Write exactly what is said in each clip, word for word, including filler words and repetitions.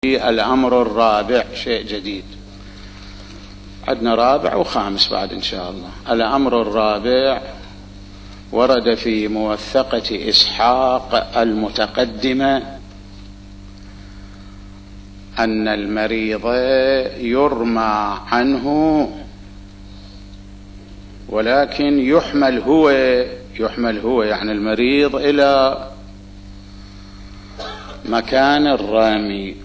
الأمر الرابع شيء جديد، عندنا رابع وخامس بعد إن شاء الله. الأمر الرابع ورد في موثقة إسحاق المتقدمة أن المريض يرمى عنه، ولكن يحمل هو يحمل هو يعني المريض إلى مكان الرامي.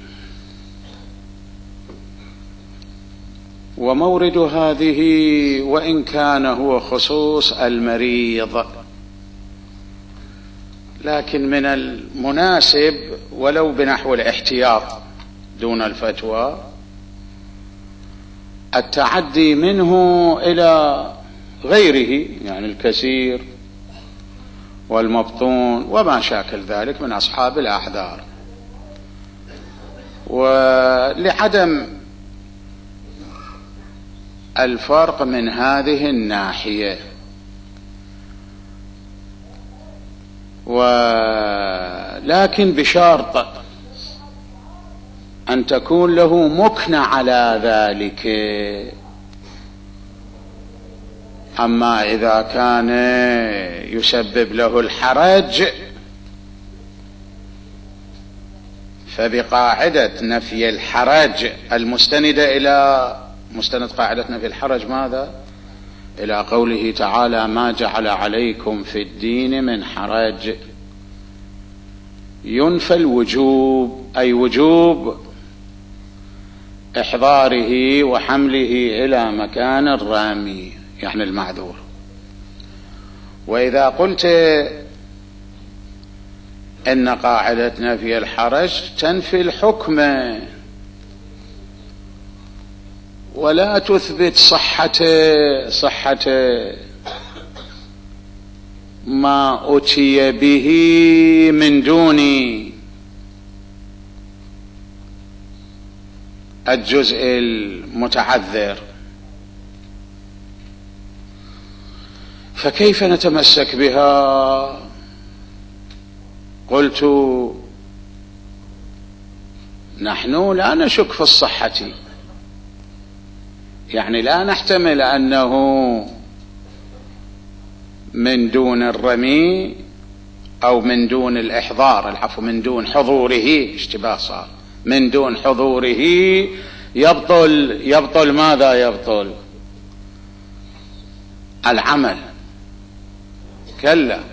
ومورد هذه وإن كان هو خصوص المريض، لكن من المناسب ولو بنحو الاحتياط دون الفتوى التعدي منه إلى غيره، يعني الكثير والمبطون وما شاكل ذلك من أصحاب الأعذار. ولعدم الفرق من هذه الناحية، ولكن بشرط أن تكون له مكنة على ذلك. أما إذا كان يسبب له الحرج فبقاعدة نفي الحرج المستندة إلى مستند قاعدة نفي الحرج ماذا؟ إلى قوله تعالى: ما جعل عليكم في الدين من حرج. ينفى الوجوب، أي وجوب إحضاره وحمله إلى مكان الرامي، يعني المعذور. وإذا قلت إن قاعدة نفي الحرج تنفي الحكم ولا تثبت صحة صحة ما أتي به من دون الجزء المتعذر، فكيف نتمسك بها؟ قلت نحن لا نشك في الصحة، يعني لا نحتمل أنه من دون الرمي أو من دون الإحضار، العفو من دون حضوره، اشتباه صار، من دون حضوره يبطل يبطل ماذا يبطل؟ العمل، كلا.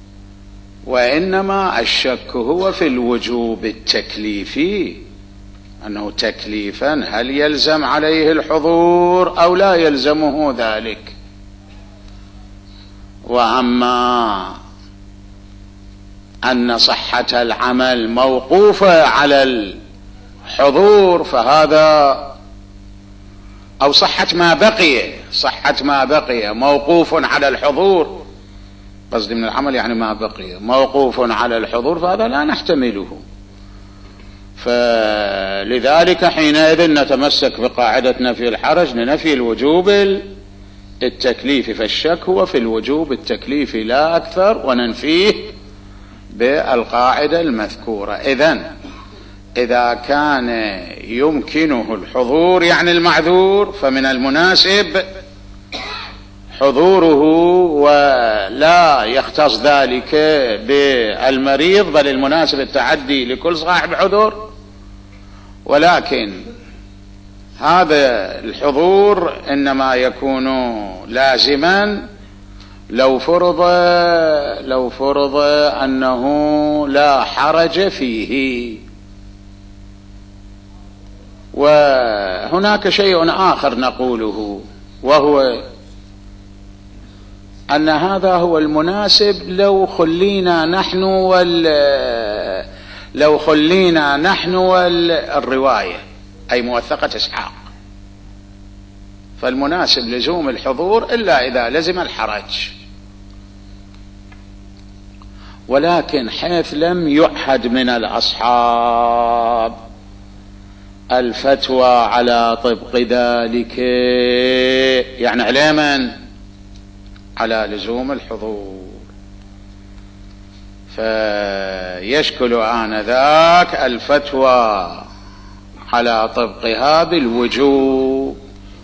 وإنما الشك هو في الوجوب التكليفي، أنه تكليفا هل يلزم عليه الحضور أو لا يلزمه ذلك. وأما أن صحة العمل موقوفة على الحضور فهذا، أو صحة ما بقي صحة ما بقي موقوف على الحضور، قصدي من العمل يعني ما بقي موقوف على الحضور، فهذا لا نحتمله. فلذلك حينئذ نتمسك بقاعدة نفي الحرج لنفي الوجوب التكليفي، فالشك هو في الوجوب التكليفي لا أكثر، وننفيه بالقاعدة المذكورة. إذن إذا كان يمكنه الحضور يعني المعذور فمن المناسب حضوره، ولا يختص ذلك بالمريض، بل المناسب التعدي لكل صاحب عذر. ولكن هذا الحضور إنما يكون لازما لو فرض لو فرض أنه لا حرج فيه. وهناك شيء آخر نقوله، وهو أن هذا هو المناسب لو خلينا نحن وال لو خلينا نحن والرواية، أي موثقة إسحاق، فالمناسب لزوم الحضور إلا إذا لزم الحرج. ولكن حيث لم يعهد من الأصحاب الفتوى على طبق ذلك، يعني على من؟ على لزوم الحضور، فيشكل آنذاك الفتوى على طبقها بالوجوب،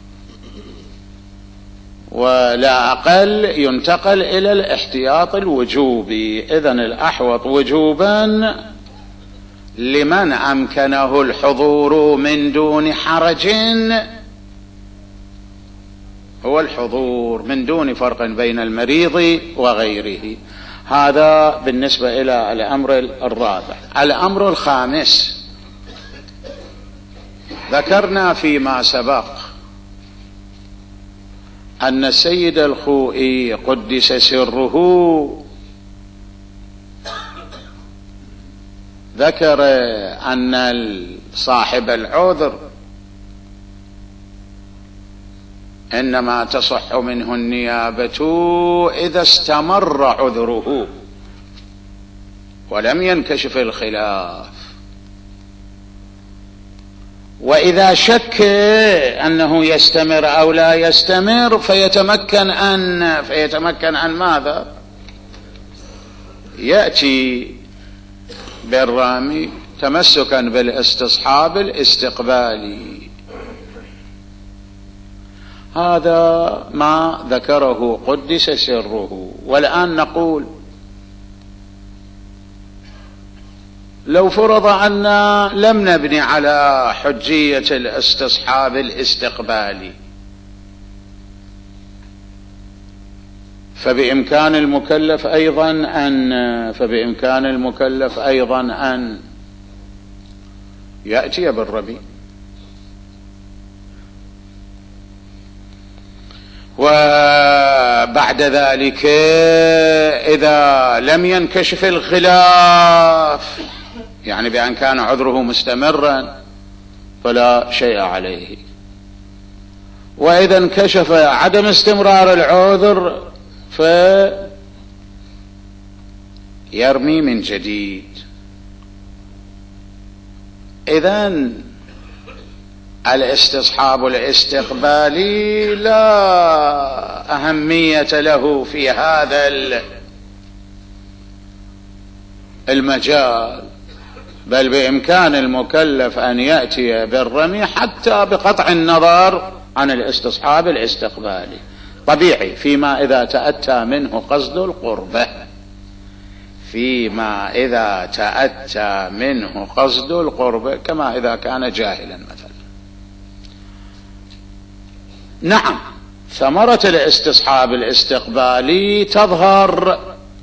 ولا أقل ينتقل إلى الاحتياط الوجوبي. إذن الأحوط وجوبا لمن أمكنه الحضور من دون حرج هو الحضور من دون فرق بين المريض وغيره. هذا بالنسبة إلى الأمر الرابع. الأمر الخامس، ذكرنا فيما سبق أن السيد الخوئي قدس سره ذكر أن صاحب العذر إنما تصح منه النيابة إذا استمر عذره ولم ينكشف الخلاف، وإذا شك أنه يستمر أو لا يستمر فيتمكن أن فيتمكن أن ماذا؟ يأتي بالرامي تمسكا بالاستصحاب الاستقبالي. هذا ما ذكره قدس سره. والآن نقول لو فرض أن لم نبني على حجية الاستصحاب الاستقبالي، فبإمكان المكلف أيضا أن فبإمكان المكلف أيضا أن يأتي بالربي. وبعد ذلك إذا لم ينكشف الخلاف، يعني بأن كان عذره مستمرا، فلا شيء عليه. وإذا انكشف عدم استمرار العذر فيرمي من جديد. إذن الاستصحاب الاستقبالي لا أهمية له في هذا المجال، بل بإمكان المكلف أن يأتي بالرمي حتى بقطع النظر عن الاستصحاب الاستقبالي، طبيعي، فيما إذا تأتى منه قصد القربة فيما إذا تأتى منه قصد القربة كما إذا كان جاهلا مثلا. نعم، ثمرة الاستصحاب الاستقبالي تظهر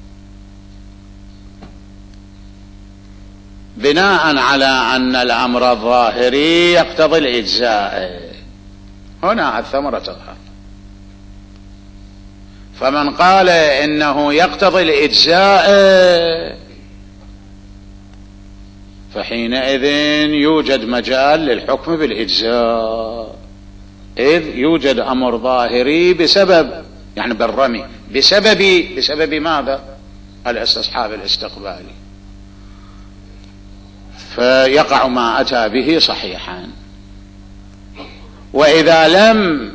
بناء على أن الأمر الظاهري يقتضي الإجزاء. هنا الثمرة تظهر. فمن قال إنه يقتضي الإجزاء فحينئذ يوجد مجال للحكم بالإجزاء، إذ يوجد أمر ظاهري بسبب يعني بالرمي بسبب بسبب ماذا؟ الاستصحاب الاستقبالي، فيقع ما أتى به صحيحا. وإذا لم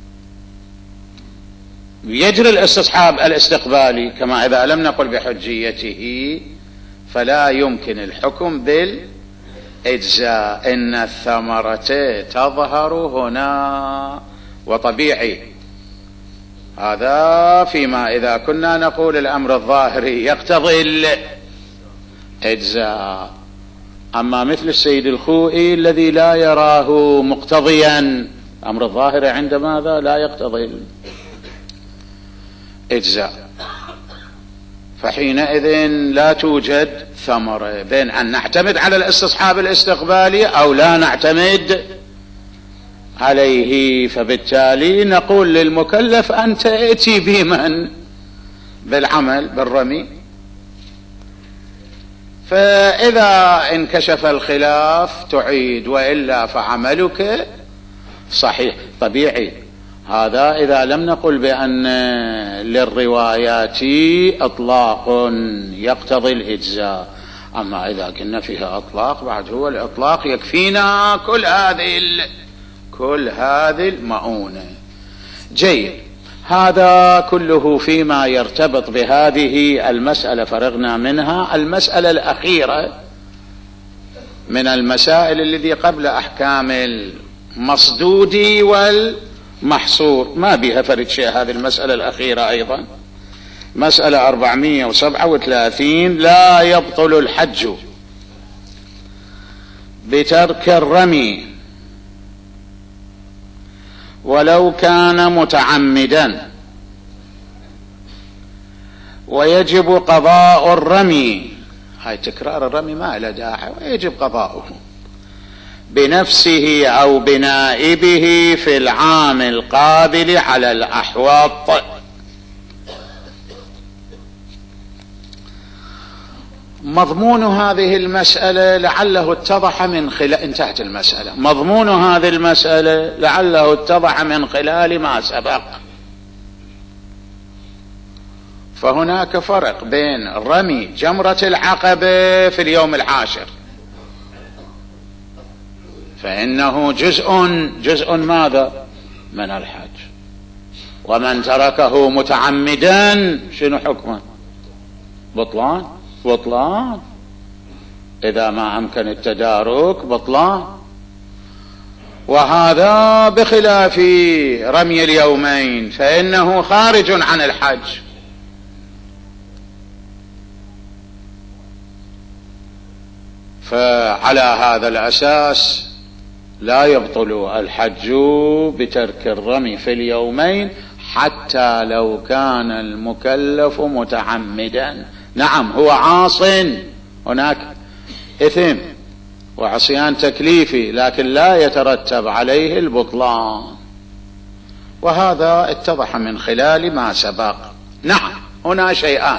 يجري الاستصحاب الاستقبالي كما إذا لم نقل بحجيته فلا يمكن الحكم بالإجزاء. إن الثمرة تظهر هنا، وطبيعي هذا فيما إذا كنا نقول الأمر الظاهري يقتضي الإجزاء. أما مثل السيد الخوئي الذي لا يراه مقتضيا أمر الظاهر عند ماذا؟ لا يقتضي الإجزاء، فحينئذ لا توجد ثمرة بين أن نعتمد على الاستصحاب الاستقبالي أو لا نعتمد عليه. فبالتالي نقول للمكلف أنت ائتي بمن؟ بالعمل بالرمي. فإذا انكشف الخلاف تعيد، وإلا فعملك صحيح. طبيعي هذا إذا لم نقل بأن للروايات إطلاق يقتضي الإجزاء. أما إذا كنا فيها إطلاق بعد هو الإطلاق يكفينا كل هذه كل هذه المؤونة. جيد، هذا كله فيما يرتبط بهذه المسألة فرغنا منها. المسألة الأخيرة من المسائل الذي قبل أحكام المصدود والمحصور، ما بها فرد شيء. هذه المسألة الأخيرة أيضا مسألة أربعمائة وسبعة وثلاثين: لا يبطل الحج بترك الرمي ولو كان متعمدا، ويجب قضاء الرمي. هاي تكرار الرمي ما له داعي، ويجب قضاؤه بنفسه أو بنائبه في العام القابل على الأحواط. مضمون هذه المسألة لعله اتضح من خلال انتهت المسألة. مضمون هذه المسألة لعله اتضح من خلال ما سبق. فهناك فرق بين رمي جمرة العقبة في اليوم العاشر، فإنه جزء جزء ماذا من الحج، ومن تركه متعمدا شنو حكمه؟ بطلان بطلان إذا ما أمكن التدارك بطلان. وهذا بخلاف رمي اليومين فإنه خارج عن الحج. فعلى هذا الأساس لا يبطل الحج بترك الرمي في اليومين حتى لو كان المكلف متعمدا. نعم هو عاص، هناك إثم وعصيان تكليفي، لكن لا يترتب عليه البطلان، وهذا اتضح من خلال ما سبق. نعم هنا شيئان: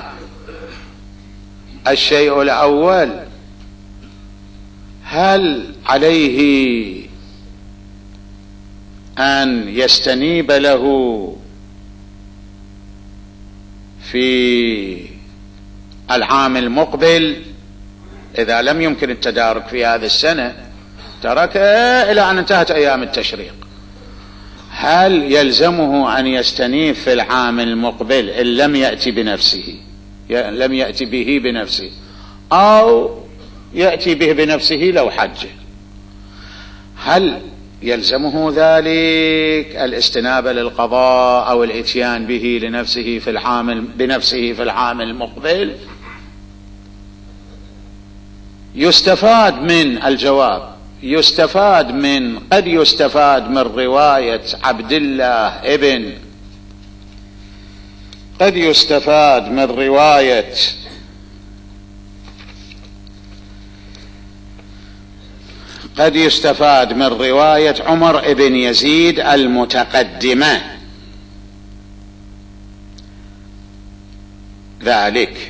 الشيء الأول، هل عليه أن يستنيب له في العام المقبل إذا لم يمكن التدارك في هذه السنة، ترك إلى أن انتهت أيام التشريق، هل يلزمه أن يستنيب في العام المقبل إن لم يأتي بنفسه لم يأتي به بنفسه، أو يأتي به بنفسه لو حج؟ هل يلزمه ذلك الاستنابة للقضاء أو الاتيان به لنفسه في العام بنفسه في العام المقبل؟ يستفاد من الجواب يستفاد من قد يستفاد من رواية عبد الله ابن قد يستفاد من رواية قد يستفاد من رواية عمر ابن يزيد المتقدمة ذلك،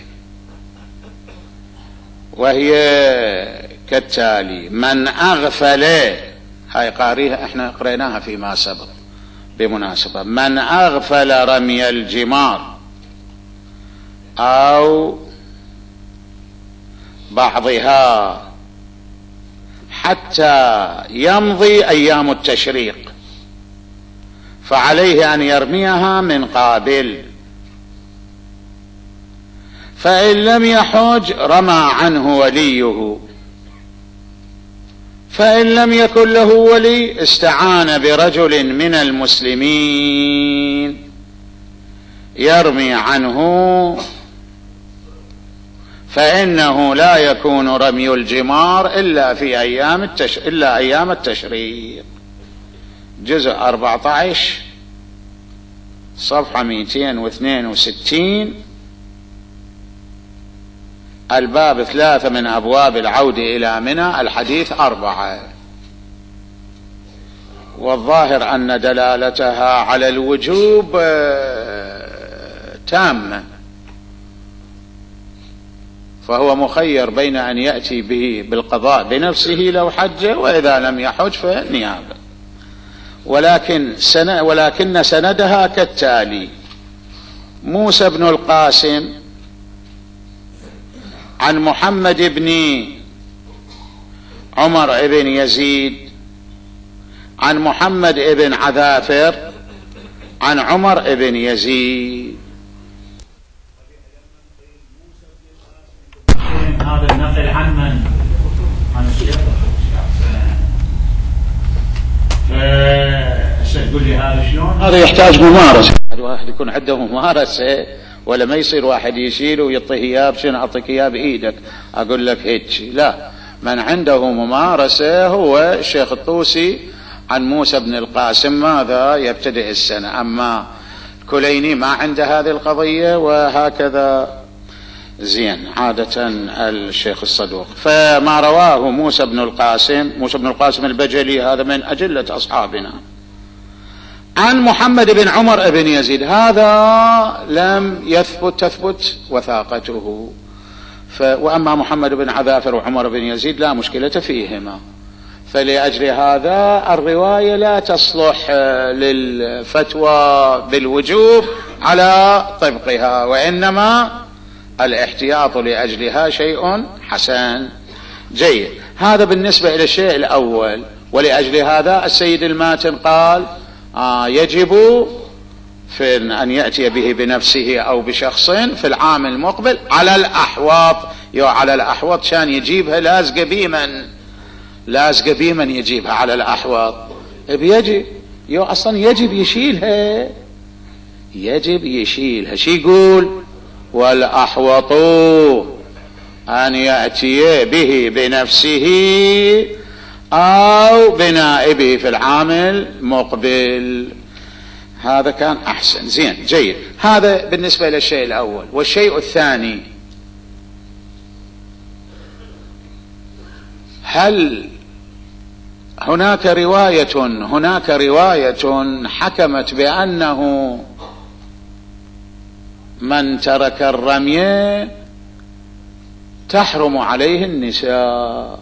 وهي كالتالي: من أغفل، هاي قاريها احنا قريناها فيما سبق بمناسبة، من أغفل رمي الجمار أو بعضها حتى يمضي أيام التشريق فعليه أن يرميها من قابل، فإن لم يحج رمى عنه وليه، فإن لم يكن له ولي استعان برجل من المسلمين يرمي عنه، فإنه لا يكون رمي الجمار إلا في أيام التش... إلا أيام التشريق. جزء أربعة عشر صفحة مئتين واثنين وستين، الباب ثلاثة من أبواب العودة إلى منى، الحديث أربعة. والظاهر أن دلالتها على الوجوب تامة، فهو مخير بين أن يأتي به بالقضاء بنفسه لو حج، وإذا لم يحج فنيابة. ولكن سن ولكن سندها كالتالي: موسى بن القاسم عن محمد بن عمر بن يزيد عن محمد بن عذافر عن عمر بن يزيد. هذا النقل عن من؟ عن الشيخ هذا يحتاج ممارسة، الواحد يكون عنده ممارسة، ولا ما يصير واحد يشيل ويعطيه اياه شنو اعطيك اياه بايدك اقول لك هيك، لا، من عنده ممارسة هو الشيخ الطوسي عن موسى بن القاسم ماذا يبتدئ السنة، اما كليني ما عنده هذه القضية، وهكذا زين عادة الشيخ الصدوق. فما رواه موسى بن القاسم، موسى بن القاسم البجلي هذا من أجلة أصحابنا، عن محمد بن عمر بن يزيد، هذا لم يثبت تثبت وثاقته، ف وأما محمد بن عذافر وعمر بن يزيد لا مشكلة فيهما، فلأجل هذا الرواية لا تصلح للفتوى بالوجوب على طبقها، وإنما الاحتياط لأجلها شيء حسن جيد. هذا بالنسبة إلى الشيء الأول، ولأجل هذا السيد الماتن قال آه يجب في أن يأتي به بنفسه أو بشخص في العام المقبل على الأحواط، يو على الأحواط شان يجيبها لازقة بيمن، لازقة بيمن يجيبها على الأحواط، بيجب يو أصلا يجب يشيلها، يجب يشيلها. شي يقول والأحوط أن يأتي به بنفسه أو بنائبه في العام المقبل، هذا كان أحسن زين جيد. هذا بالنسبة للشيء الأول. والشيء الثاني، هل هناك رواية هناك رواية حكمت بأنه من ترك الرمي تحرم عليه النساء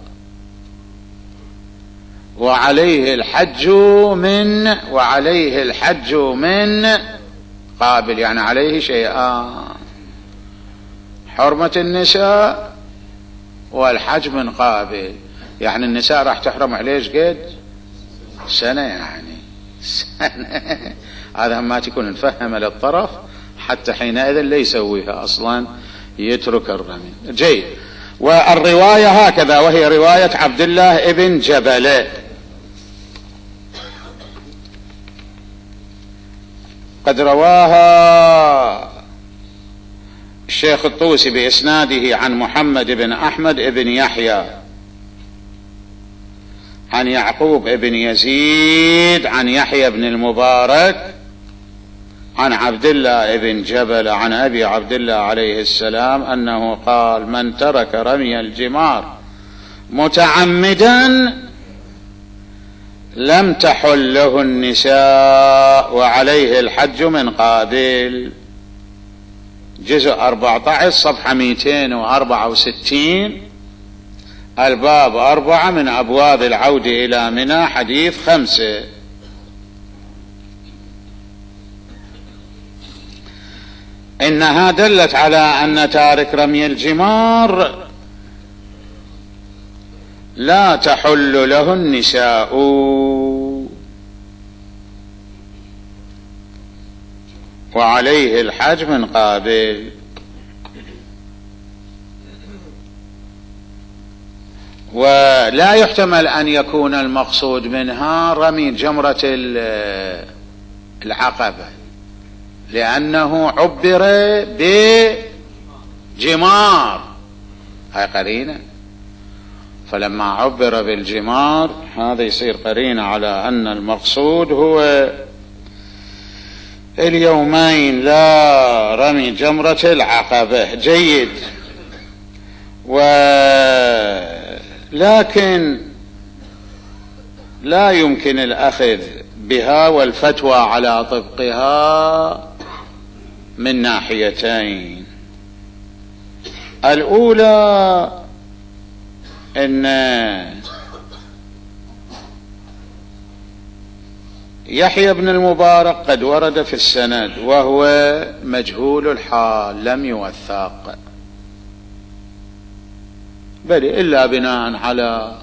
وعليه الحج من وعليه الحج من قابل، يعني عليه شيئان، حرمة النساء والحج من قابل، يعني النساء راح تحرم عليه قد سنة، يعني سنة. هذا ما تكون نفهم للطرف حتى حينئذ لا يسويها أصلا، يترك الرمي جيد. والرواية هكذا، وهي رواية عبد الله ابن جبل، قد رواها الشيخ الطوسي بإسناده عن محمد بن أحمد بن يحيى عن يعقوب بن يزيد عن يحيى بن المبارك عن عبد الله بن جبل عن أبي عبد الله عليه السلام أنه قال من ترك رمي الجمار متعمدا لم تحل له النساء وعليه الحج من قابل. جزء أربعة عشر صفحة مئتين وأربعة وستين، الباب أربعة من أبواب العود إلى منى، حديث خمسة. إنها دلت على أن تارك رمي الجمار لا تحل له النساء وعليه الحج من قابل. ولا يحتمل أن يكون المقصود منها رمي جمرة العقبة، لأنه عبر بجمار، هاي قرينة، فلما عبر بالجمار هذا يصير قرينة على أن المقصود هو اليومين لا رمي جمرة العقبة جيد. ولكن لا يمكن الأخذ بها والفتوى على طبقها من ناحيتين. الأولى أن يحيى بن المبارك قد ورد في السند وهو مجهول الحال لم يوثق، بل إلا بناء على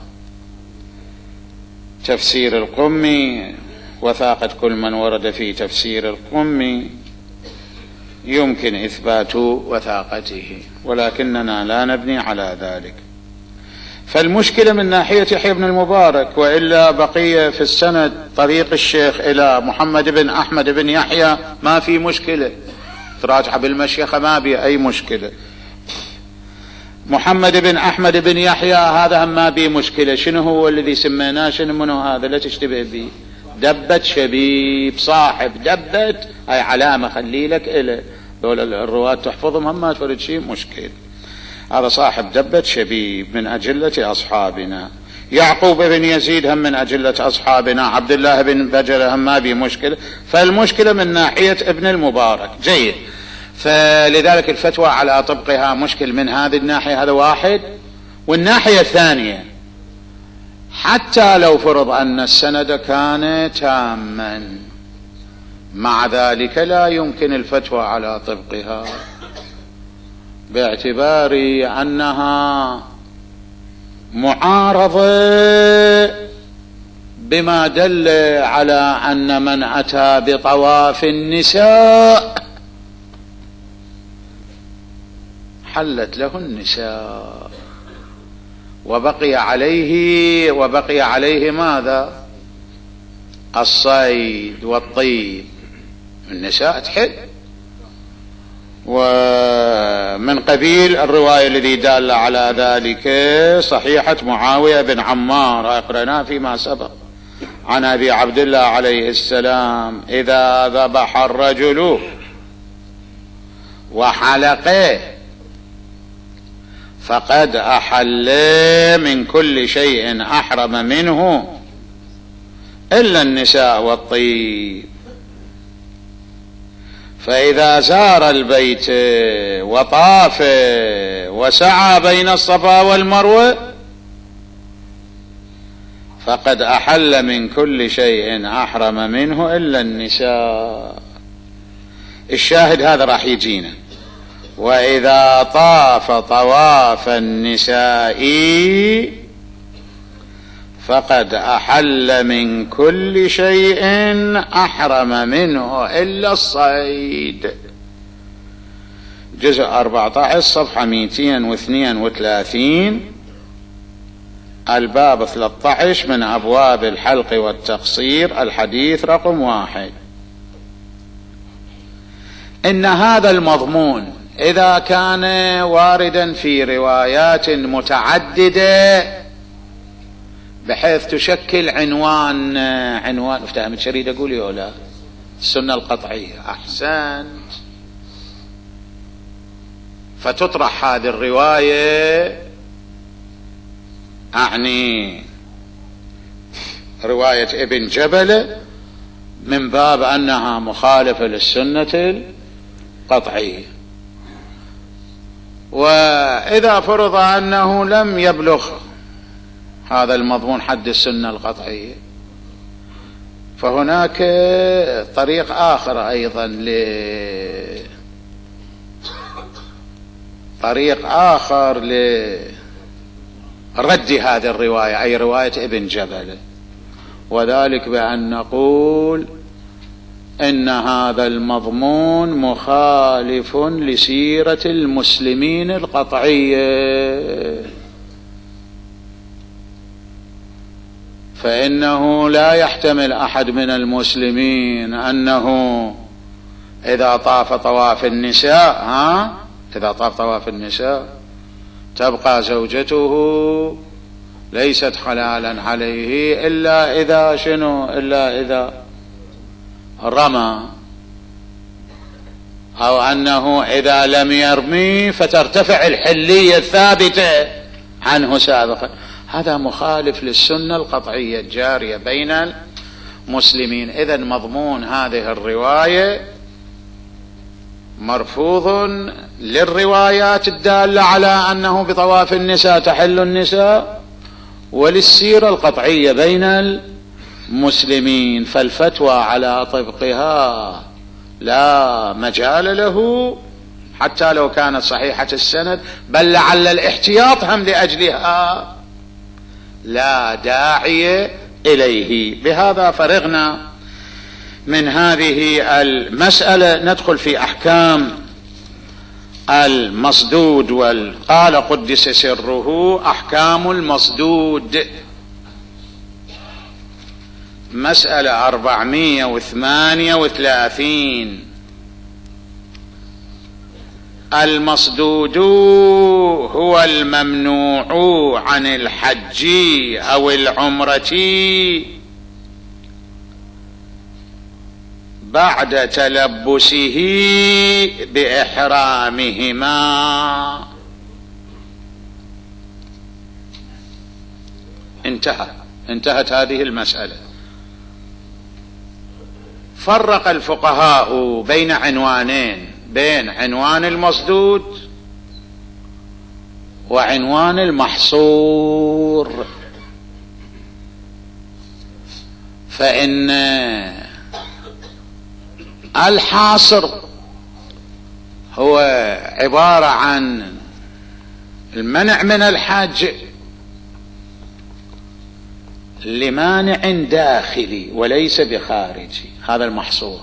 تفسير القمي، وثاقة كل من ورد في تفسير القمي يمكن إثبات وثاقته، ولكننا لا نبني على ذلك. فالمشكلة من ناحية يحيى بن المبارك، وإلا بقي في السند طريق الشيخ إلى محمد بن أحمد بن يحيى ما في مشكلة، تراجع بالمشيخة ما بي أي مشكلة. محمد بن أحمد بن يحيى هذا هم ما بي مشكلة. شنو هو الذي سميناه؟ شنو منه هذا؟ لا تشتبه به. دبت شبيب، صاحب دبت هاي علامة خلي لك إله، دول الرواة تحفظهم هم ما تفرد شيء مشكل. هذا صاحب دبت شبيب من أجلة أصحابنا. يعقوب بن يزيد هم من أجلة أصحابنا. عبد الله بن بجلة هم ما بي مشكلة. فالمشكلة من ناحية ابن المبارك. جيد. فلذلك الفتوى على طبقها مشكل من هذه الناحية، هذا واحد. والناحية الثانية، حتى لو فرض أن السند كان تاما، مع ذلك لا يمكن الفتوى على طبقها، باعتبار أنها معارضة بما دل على أن من أتى بطواف النساء حلت له النساء، وبقي عليه وبقي عليه ماذا؟ الصيد والطيب. النساء تحل. ومن قبيل الرواية الذي دال على ذلك صحيحة معاوية بن عمار أقرأناه فيما سبق عن أبي عبد الله عليه السلام: إذا ذبح الرجل وحلقه فقد أحل من كل شيء أحرم منه إلا النساء والطيب. فإذا زار البيت وطاف وسعى بين الصفا والمروة فقد أحل من كل شيء أحرم منه إلا النساء. الشاهد هذا راح يجينا: وإذا طاف طواف النساء فقد أحل من كل شيء أحرم منه إلا الصيد. جزء أربعة عشر صفحة مئتين واثنين وثلاثين، الباب ثلاثة عشر من أبواب الحلق والتقصير، الحديث رقم واحد. إن هذا المضمون إذا كان واردا في روايات متعددة بحيث تشكل عنوان عنوان افتهم شريد أقول يا لا السنة القطعية، أحسنت، فتطرح هذه الرواية، أعني رواية ابن جبل، من باب أنها مخالفة للسنة القطعية. وإذا فرض أنه لم يبلغ هذا المضمون حد السنة القطعية فهناك طريق آخر أيضا ل طريق آخر لرد هذه الرواية، أي رواية ابن جبل، وذلك بأن نقول إن هذا المضمون مخالف لسيرة المسلمين القطعية، فإنه لا يحتمل أحد من المسلمين أنه إذا طاف طواف النساء ها إذا طاف طواف النساء تبقى زوجته ليست حلالا عليه إلا إذا شنو إلا إذا رمى، أو أنه إذا لم يرمي فترتفع الحلية الثابتة عنه سابقا. هذا مخالف للسنة القطعية الجارية بين المسلمين. إذن مضمون هذه الرواية مرفوض للروايات الدالة على أنه بطواف النساء تحل النساء وللسيرة القطعية بين المسلمين، فالفتوى على طبقها لا مجال له حتى لو كانت صحيحة السند، بل لعل الاحتياط هم لأجلها لا داعي إليه. بهذا فرغنا من هذه المسألة، ندخل في أحكام المصدود وقال قدس سره أحكام المصدود. مسألة أربعمائة وثمانية وثلاثين. المصدود هو الممنوع عن الحج أو العمرة بعد تلبسه بإحرامهما. انتهى انتهت هذه المسألة. فرق الفقهاء بين عنوانين، بين عنوان المصدود وعنوان المحصور. فإن الحاصر هو عبارة عن المنع من الحج لمانع داخلي وليس بخارجي، هذا المحصور.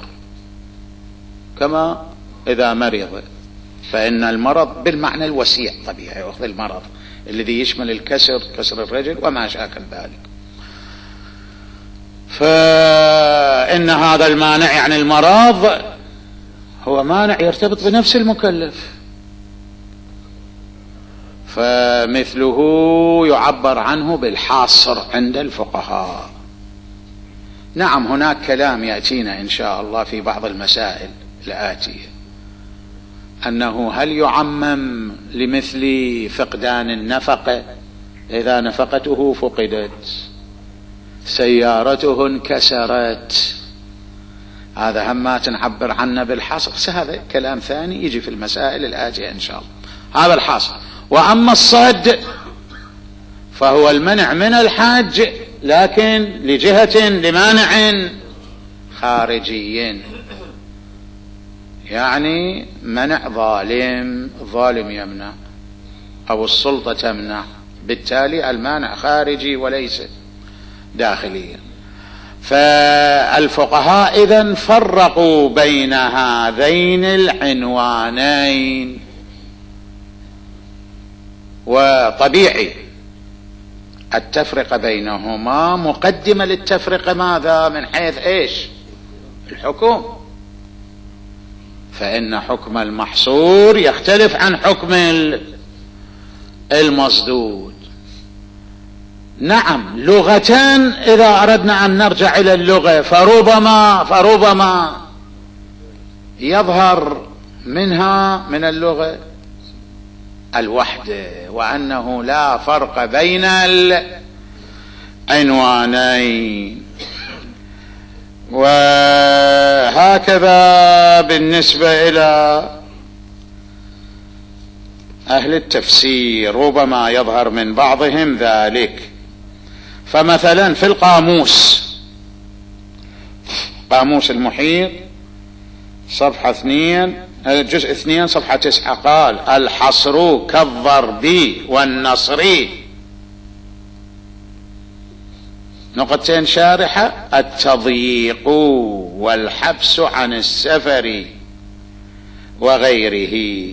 كما إذا مرض، فإن المرض بالمعنى الوسيع طبيعي، وأخذ المرض الذي يشمل الكسر، كسر الرجل وما شاكل ذلك. فإن هذا المانع يعني المرض هو مانع يرتبط بنفس المكلف، فمثله يعبر عنه بالحاصر عند الفقهاء. نعم هناك كلام يأتينا إن شاء الله في بعض المسائل الآتية، أنه هل يعمم لمثل فقدان النفقة؟ إذا نفقته فقدت، سيارته انكسرت، هذا هم ما تنعبر عنه بالحصر. هذا كلام ثاني يجي في المسائل الآتية إن شاء الله. هذا الحصر. وأما الصد فهو المنع من الحج لكن لجهة لمانع خارجي، يعني منع ظالم، الظالم يمنع أو السلطة تمنع، بالتالي المانع خارجي وليس داخليا. فالفقهاء إذن فرقوا بين هذين العنوانين، وطبيعي التفرقة بينهما مقدمة للتفرقة ماذا؟ من حيث ايش؟ الحكم. فإن حكم المحصور يختلف عن حكم المصدود. نعم لغة إذا أردنا أن نرجع إلى اللغة فربما فربما يظهر منها من اللغة الوحدة، وأنه لا فرق بين العنوانين. وهكذا بالنسبة إلى أهل التفسير ربما يظهر من بعضهم ذلك. فمثلا في القاموس، قاموس المحيط صفحة اثنين، الجزء اثنين صفحة تسعة، قال الحصر كالضرب والنصر. نقطتين شارحة: التضييق والحبس عن السفر وغيره.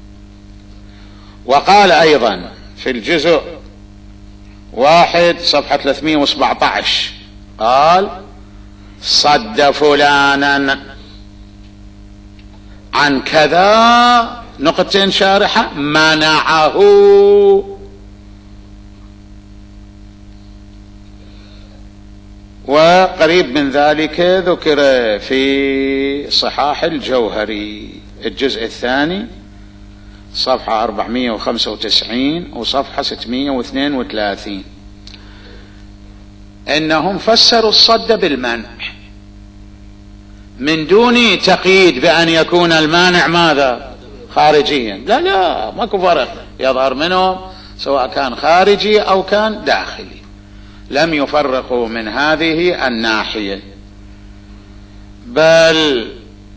وقال أيضا في الجزء واحد صفحة ثلاثمائة وسبعة عشر، قال صد فلانا عن كذا، نقطتين شارحة، منعه. وقريب من ذلك ذكر في صحاح الجوهري الجزء الثاني صفحة أربعمائة وخمسة وتسعين وصفحة ستمائة واثنين وثلاثين، إنهم فسروا الصد بالمنع من دون تقييد بأن يكون المانع ماذا؟ خارجيا. لا لا ماكو فرق يظهر منهم سواء كان خارجي أو كان داخلي، لم يفرقوا من هذه الناحية. بل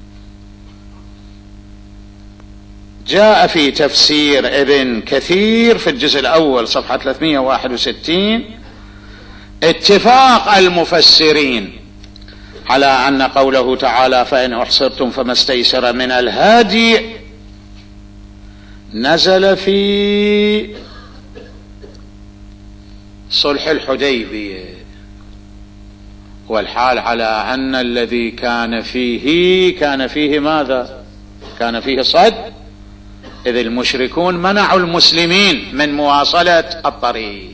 جاء في تفسير ابن كثير في الجزء الأول صفحة ثلاثمائة وواحد وستين اتفاق المفسرين على أن قوله تعالى فإن أحصرتم فما استيسر من الهدي نزل في صلح الحديبية، والحال على أن الذي كان فيه كان فيه ماذا؟ كان فيه صد، إذ المشركون منعوا المسلمين من مواصلة الطريق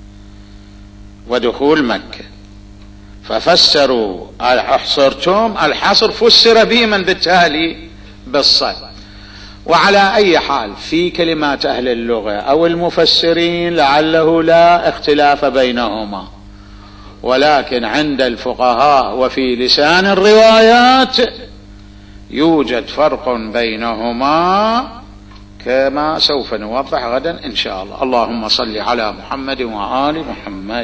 ودخول مكة، ففسروا أحصرتم، الحصر فسر بهما بالتالي بالصد. وعلى أي حال في كلمات أهل اللغة أو المفسرين لعله لا اختلاف بينهما، ولكن عند الفقهاء وفي لسان الروايات يوجد فرق بينهما كما سوف نوضح غدا إن شاء الله. اللهم صل على محمد وآل محمد.